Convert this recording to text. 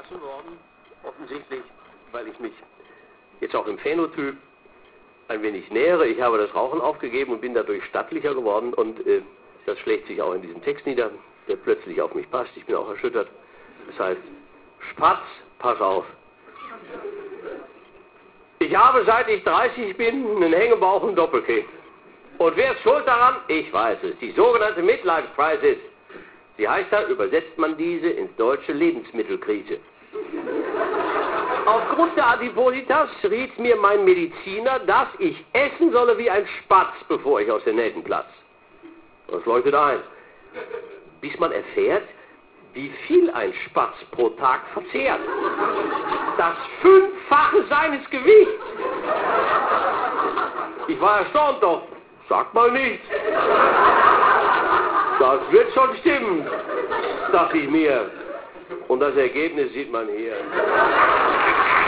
erwachsen worden, offensichtlich, weil ich mich jetzt auch im Phänotyp ein wenig nähere. Ich habe das Rauchen aufgegeben und bin dadurch stattlicher geworden und das schlägt sich auch in diesem Text nieder, der plötzlich auf mich passt. Ich bin auch erschüttert. Das heißt, Spatz, pass auf. Ich habe, seit ich 30 bin, einen Hängebauch und Doppelkinn. Und wer ist schuld daran? Ich weiß es. Die sogenannte Midlife Crisis. Sie heißt da, übersetzt man diese ins deutsche Lebensmittelkrise. Aufgrund der Adipositas riet mir mein Mediziner, dass ich essen solle wie ein Spatz, bevor ich aus den Nähten platz. Das leuchtet ein. Bis man erfährt, wie viel ein Spatz pro Tag verzehrt. Das 5-fache seines Gewichts. Ich war erstaunt, doch sag mal nichts. Das wird schon stimmen, dachte ich mir. Und das Ergebnis sieht man hier.